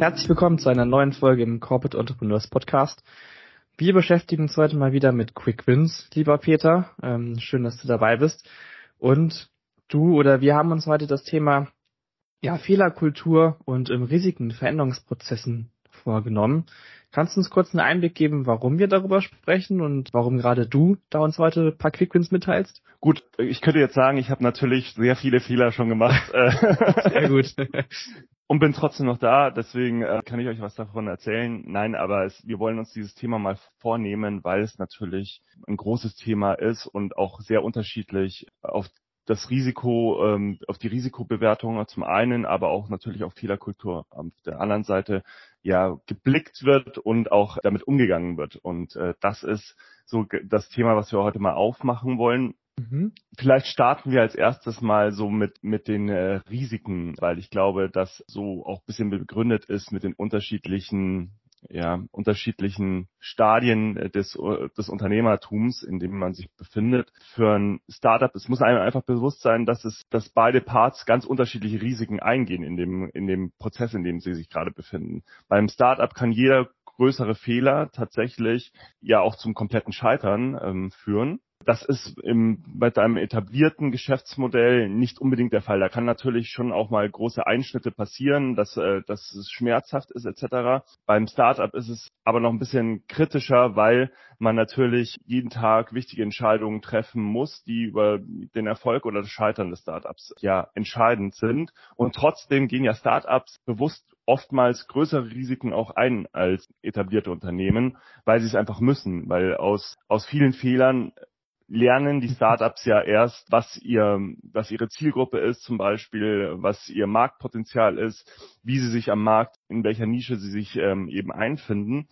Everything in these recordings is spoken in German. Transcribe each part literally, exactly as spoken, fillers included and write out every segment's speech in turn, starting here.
Herzlich willkommen zu einer neuen Folge im Corporate Entrepreneurs Podcast. Wir beschäftigen uns heute mal wieder mit Quick Wins, lieber Peter. Ähm, schön, dass du dabei bist. Und du oder wir haben uns heute das Thema ja, Fehlerkultur und ähm, Risiken in Veränderungsprozessen vorgenommen. Kannst du uns kurz einen Einblick geben, warum wir darüber sprechen und warum gerade du da uns heute ein paar Quick Wins mitteilst? Gut, ich könnte jetzt sagen, ich habe natürlich sehr viele Fehler schon gemacht. Sehr gut. Und bin trotzdem noch da, deswegen äh, kann ich euch was davon erzählen. Nein, aber es, wir wollen uns dieses Thema mal vornehmen, weil es natürlich ein großes Thema ist und auch sehr unterschiedlich auf das Risiko, ähm, auf die Risikobewertung zum einen, aber auch natürlich auf Fehlerkultur auf der anderen Seite ja geblickt wird und auch damit umgegangen wird. Und äh, das ist so das Thema, was wir heute mal aufmachen wollen. Mhm. Vielleicht starten wir als erstes mal so mit mit den äh, Risiken, weil ich glaube, dass so auch ein bisschen begründet ist mit den unterschiedlichen ja unterschiedlichen Stadien des des Unternehmertums, in dem man sich befindet. Für ein Startup, es muss einem einfach bewusst sein, dass es dass beide Parts ganz unterschiedliche Risiken eingehen in dem in dem Prozess, in dem sie sich gerade befinden. Beim Startup kann jeder größere Fehler tatsächlich ja auch zum kompletten Scheitern ähm, führen. Das ist im, bei einem etablierten Geschäftsmodell nicht unbedingt der Fall. Da kann natürlich schon auch mal große Einschnitte passieren, dass, äh, dass es schmerzhaft ist et cetera. Beim Startup ist es aber noch ein bisschen kritischer, weil man natürlich jeden Tag wichtige Entscheidungen treffen muss, die über den Erfolg oder das Scheitern des Startups ja entscheidend sind. Und trotzdem gehen ja Startups bewusst oftmals größere Risiken auch ein als etablierte Unternehmen, weil sie es einfach müssen, weil aus aus vielen Fehlern lernen die Startups ja erst, was ihr, was ihre Zielgruppe ist, zum Beispiel, was ihr Marktpotenzial ist, wie sie sich am Markt, in welcher Nische sie sich ähm, eben einfinden.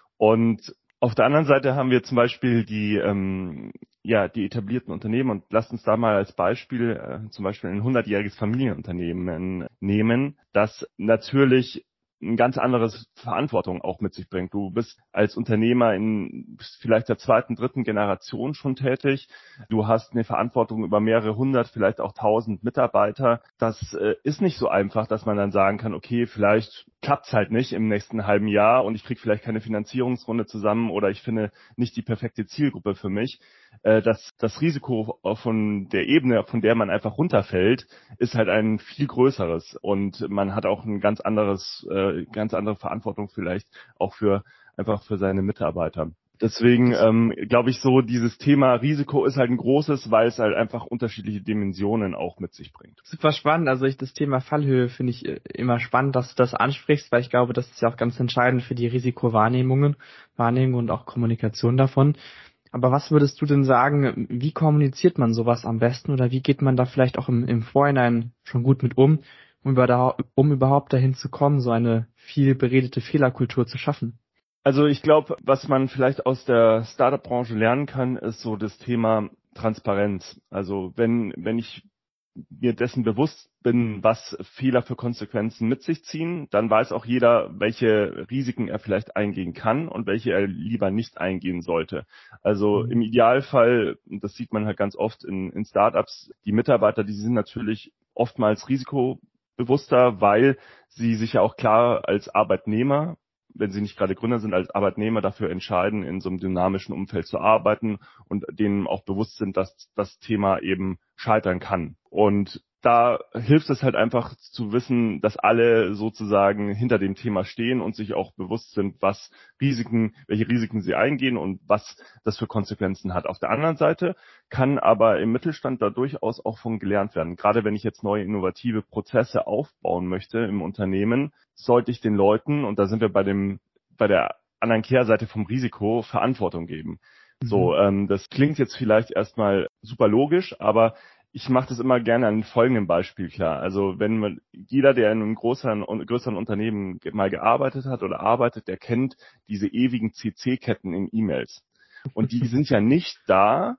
Und auf der anderen Seite haben wir zum Beispiel die, ähm, ja, die etablierten Unternehmen und lasst uns da mal als Beispiel äh, zum Beispiel ein hundertjähriges Familienunternehmen nehmen, das natürlich ein ganz anderes Verantwortung auch mit sich bringt. Du bist als Unternehmer in vielleicht der zweiten, dritten Generation schon tätig. Du hast eine Verantwortung über mehrere hundert, vielleicht auch tausend Mitarbeiter. Das äh, ist nicht so einfach, dass man dann sagen kann, okay, vielleicht klappt's halt nicht im nächsten halben Jahr und ich kriege vielleicht keine Finanzierungsrunde zusammen oder ich finde nicht die perfekte Zielgruppe für mich. Äh, das, das Risiko von der Ebene, von der man einfach runterfällt, ist halt ein viel größeres und man hat auch ein ganz anderes äh, ganz andere Verantwortung vielleicht auch für einfach für seine Mitarbeiter. Deswegen ähm, glaube ich so, dieses Thema Risiko ist halt ein großes, weil es halt einfach unterschiedliche Dimensionen auch mit sich bringt. Super spannend. Also ich das Thema Fallhöhe finde ich immer spannend, dass du das ansprichst, weil ich glaube, das ist ja auch ganz entscheidend für die Risikowahrnehmungen, Wahrnehmung und auch Kommunikation davon. Aber was würdest du denn sagen, wie kommuniziert man sowas am besten oder wie geht man da vielleicht auch im, im Vorhinein schon gut mit um, um, über da, um überhaupt dahin zu kommen, so eine viel beredete Fehlerkultur zu schaffen? Also ich glaube, was man vielleicht aus der Startup-Branche lernen kann, ist so das Thema Transparenz. Also wenn wenn ich mir dessen bewusst bin, was Fehler für Konsequenzen mit sich ziehen, dann weiß auch jeder, welche Risiken er vielleicht eingehen kann und welche er lieber nicht eingehen sollte. Also im Idealfall, das sieht man halt ganz oft in, in Startups, die Mitarbeiter, die sind natürlich oftmals risikobewusster, weil sie sich ja auch klar als Arbeitnehmer, wenn sie nicht gerade Gründer sind, als Arbeitnehmer dafür entscheiden, in so einem dynamischen Umfeld zu arbeiten und denen auch bewusst sind, dass das Thema eben scheitern kann. Und da hilft es halt einfach zu wissen, dass alle sozusagen hinter dem Thema stehen und sich auch bewusst sind, was Risiken, welche Risiken sie eingehen und was das für Konsequenzen hat. Auf der anderen Seite kann aber im Mittelstand da durchaus auch von gelernt werden. Gerade wenn ich jetzt neue innovative Prozesse aufbauen möchte im Unternehmen, sollte ich den Leuten, und da sind wir bei dem, bei der anderen Kehrseite vom Risiko, Verantwortung geben. Mhm. So, ähm, das klingt jetzt vielleicht erstmal super logisch, aber ich mache das immer gerne an folgendem Beispiel klar. Also wenn man, jeder, der in einem größeren, größeren Unternehmen mal gearbeitet hat oder arbeitet, der kennt diese ewigen C C-Ketten in E-Mails. Und die sind ja nicht da,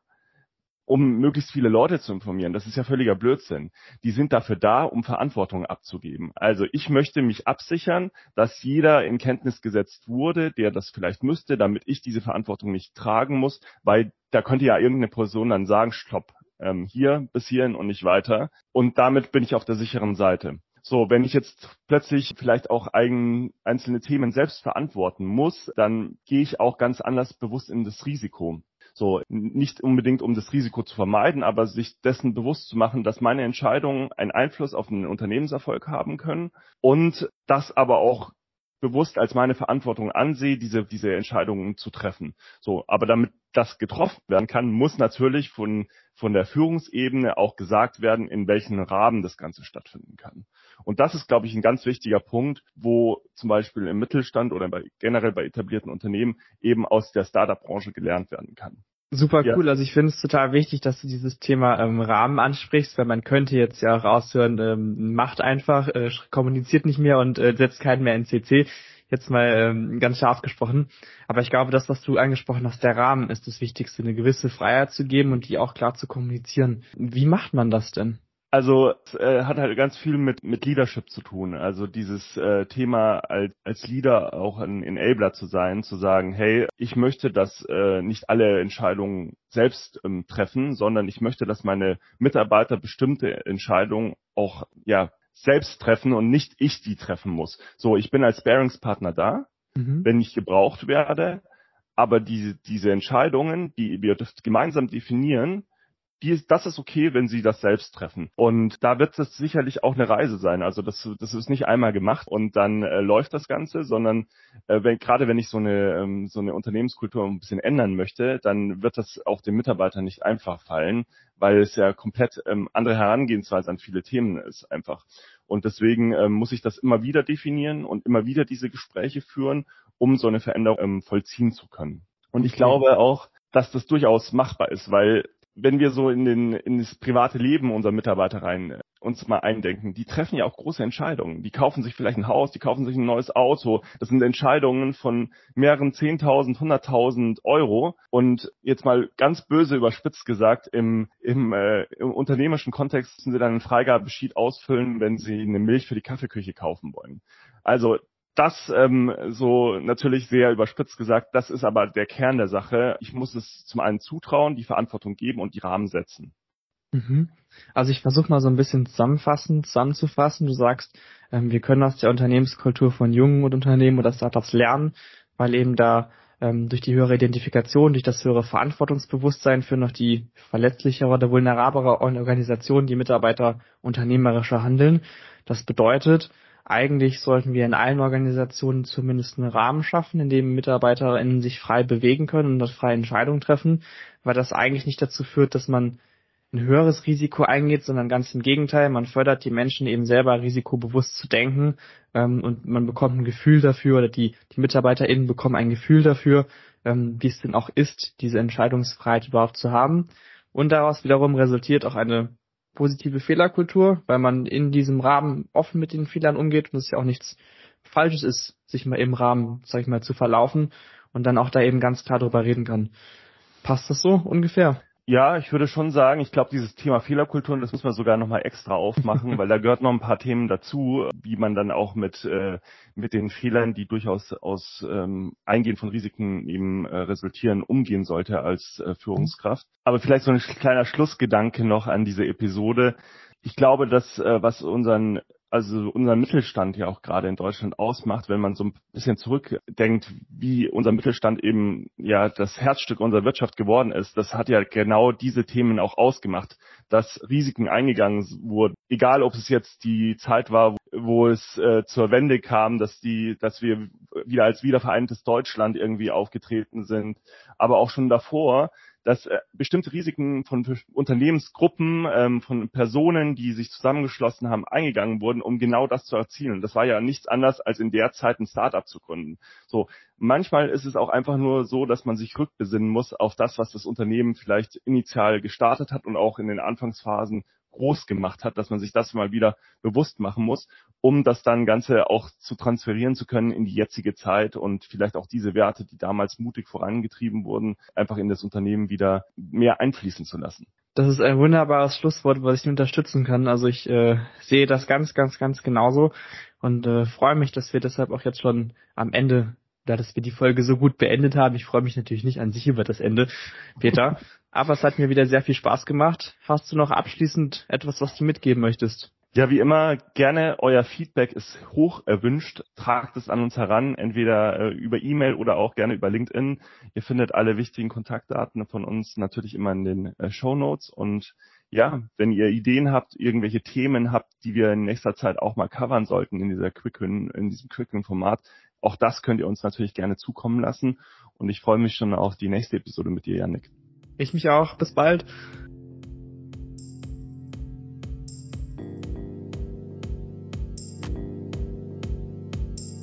um möglichst viele Leute zu informieren. Das ist ja völliger Blödsinn. Die sind dafür da, um Verantwortung abzugeben. Also ich möchte mich absichern, dass jeder in Kenntnis gesetzt wurde, der das vielleicht müsste, damit ich diese Verantwortung nicht tragen muss, weil da könnte ja irgendeine Person dann sagen, stopp, ähm, hier bis hierhin und nicht weiter. Und damit bin ich auf der sicheren Seite. So, wenn ich jetzt plötzlich vielleicht auch eigen, einzelne Themen selbst verantworten muss, dann gehe ich auch ganz anders bewusst in das Risiko. So, nicht unbedingt, um das Risiko zu vermeiden, aber sich dessen bewusst zu machen, dass meine Entscheidungen einen Einfluss auf den Unternehmenserfolg haben können und das aber auch bewusst als meine Verantwortung ansehe, diese, diese Entscheidungen zu treffen. So, aber damit das getroffen werden kann, muss natürlich von, von der Führungsebene auch gesagt werden, in welchen Rahmen das Ganze stattfinden kann. Und das ist, glaube ich, ein ganz wichtiger Punkt, wo zum Beispiel im Mittelstand oder bei, generell bei etablierten Unternehmen eben aus der Startup-Branche gelernt werden kann. Super Ja. cool. Also ich finde es total wichtig, dass du dieses Thema ähm, Rahmen ansprichst, weil man könnte jetzt ja auch raushören, ähm, macht einfach, äh, kommuniziert nicht mehr und äh, setzt keinen mehr in C C. Jetzt mal ähm, ganz scharf gesprochen. Aber ich glaube, das, was du angesprochen hast, der Rahmen ist das Wichtigste, eine gewisse Freiheit zu geben und die auch klar zu kommunizieren. Wie macht man das denn? Also es äh, hat halt ganz viel mit mit Leadership zu tun. Also dieses äh, Thema als als Leader auch ein Enabler zu sein, zu sagen, hey, ich möchte, dass äh, nicht alle Entscheidungen selbst ähm, treffen, sondern ich möchte, dass meine Mitarbeiter bestimmte Entscheidungen auch ja selbst treffen und nicht ich die treffen muss. So, ich bin als Sparringspartner da, mhm. wenn ich gebraucht werde, aber diese diese Entscheidungen, die wir gemeinsam definieren, Die ist, das ist okay, wenn Sie das selbst treffen. Und da wird es sicherlich auch eine Reise sein. Also das, das ist nicht einmal gemacht und dann äh, läuft das Ganze, sondern äh, wenn, gerade wenn ich so eine, ähm, so eine Unternehmenskultur ein bisschen ändern möchte, dann wird das auch den Mitarbeitern nicht einfach fallen, weil es ja komplett ähm, andere Herangehensweise an viele Themen ist einfach. Und deswegen ähm, muss ich das immer wieder definieren und immer wieder diese Gespräche führen, um so eine Veränderung ähm, vollziehen zu können. Und ich okay. glaube auch, dass das durchaus machbar ist, weil wenn wir so in den in das private Leben unserer Mitarbeiter rein uns mal eindenken, die treffen ja auch große Entscheidungen. Die kaufen sich vielleicht ein Haus, die kaufen sich ein neues Auto. Das sind Entscheidungen von mehreren zehntausend, hunderttausend Euro. Und jetzt mal ganz böse überspitzt gesagt, im, im, äh, im unternehmerischen Kontext müssen sie dann einen Freigabescheid ausfüllen, wenn sie eine Milch für die Kaffeeküche kaufen wollen. Also das ähm, so natürlich sehr überspitzt gesagt, das ist aber der Kern der Sache. Ich muss es zum einen zutrauen, die Verantwortung geben und die Rahmen setzen. Mhm. Also ich versuche mal so ein bisschen zusammenfassend zusammenzufassen. Du sagst, ähm, wir können aus der Unternehmenskultur von jungen Unternehmen oder Startups lernen, weil eben da ähm, durch die höhere Identifikation, durch das höhere Verantwortungsbewusstsein für noch die verletzlichere oder vulnerablere Organisation die Mitarbeiter unternehmerischer handeln. Das bedeutet, eigentlich sollten wir in allen Organisationen zumindest einen Rahmen schaffen, in dem MitarbeiterInnen sich frei bewegen können und dort freie Entscheidungen treffen, weil das eigentlich nicht dazu führt, dass man ein höheres Risiko eingeht, sondern ganz im Gegenteil, man fördert die Menschen eben selber risikobewusst zu denken ähm, und man bekommt ein Gefühl dafür oder die, die MitarbeiterInnen bekommen ein Gefühl dafür, ähm, wie es denn auch ist, diese Entscheidungsfreiheit überhaupt zu haben. Und daraus wiederum resultiert auch eine positive Fehlerkultur, weil man in diesem Rahmen offen mit den Fehlern umgeht und es ja auch nichts Falsches ist, sich mal im Rahmen, sag ich mal, zu verlaufen und dann auch da eben ganz klar drüber reden kann. Passt das so ungefähr? Ja, ich würde schon sagen, ich glaube, dieses Thema Fehlerkultur, das müssen wir sogar nochmal extra aufmachen, weil da gehört noch ein paar Themen dazu, wie man dann auch mit äh, mit den Fehlern, die durchaus aus ähm, Eingehen von Risiken eben äh, resultieren, umgehen sollte als äh, Führungskraft. Aber vielleicht so ein kleiner Schlussgedanke noch an diese Episode. Ich glaube, dass äh, was unseren also unser Mittelstand ja auch gerade in Deutschland ausmacht, wenn man so ein bisschen zurückdenkt, wie unser Mittelstand eben ja das Herzstück unserer Wirtschaft geworden ist, das hat ja genau diese Themen auch ausgemacht, dass Risiken eingegangen wurden. Egal, ob es jetzt die Zeit war, wo es äh, zur Wende kam, dass die, dass wir wieder als wiedervereintes Deutschland irgendwie aufgetreten sind, aber auch schon davor, dass äh, bestimmte Risiken von Unternehmensgruppen, ähm, von Personen, die sich zusammengeschlossen haben, eingegangen wurden, um genau das zu erzielen. Das war ja nichts anderes, als in der Zeit ein Start-up zu gründen. So, manchmal ist es auch einfach nur so, dass man sich rückbesinnen muss auf das, was das Unternehmen vielleicht initial gestartet hat und auch in den Anfangsphasen groß gemacht hat, dass man sich das mal wieder bewusst machen muss, um das dann Ganze auch zu transferieren zu können in die jetzige Zeit und vielleicht auch diese Werte, die damals mutig vorangetrieben wurden, einfach in das Unternehmen wieder mehr einfließen zu lassen. Das ist ein wunderbares Schlusswort, was ich unterstützen kann. Also ich äh, sehe das ganz, ganz, ganz genauso und äh, freue mich, dass wir deshalb auch jetzt schon am Ende, da dass wir die Folge so gut beendet haben. Ich freue mich natürlich nicht an sich über das Ende, Peter. Aber es hat mir wieder sehr viel Spaß gemacht. Hast du noch abschließend etwas, was du mitgeben möchtest? Ja, wie immer, gerne euer Feedback ist hoch erwünscht. Tragt es an uns heran, entweder äh, über E-Mail oder auch gerne über LinkedIn. Ihr findet alle wichtigen Kontaktdaten von uns natürlich immer in den äh, Shownotes. Und ja, wenn ihr Ideen habt, irgendwelche Themen habt, die wir in nächster Zeit auch mal covern sollten in dieser Quicken, in diesem Quicken-Format, auch das könnt ihr uns natürlich gerne zukommen lassen. Und ich freue mich schon auf die nächste Episode mit dir, Yannick. Ich mich auch. Bis bald.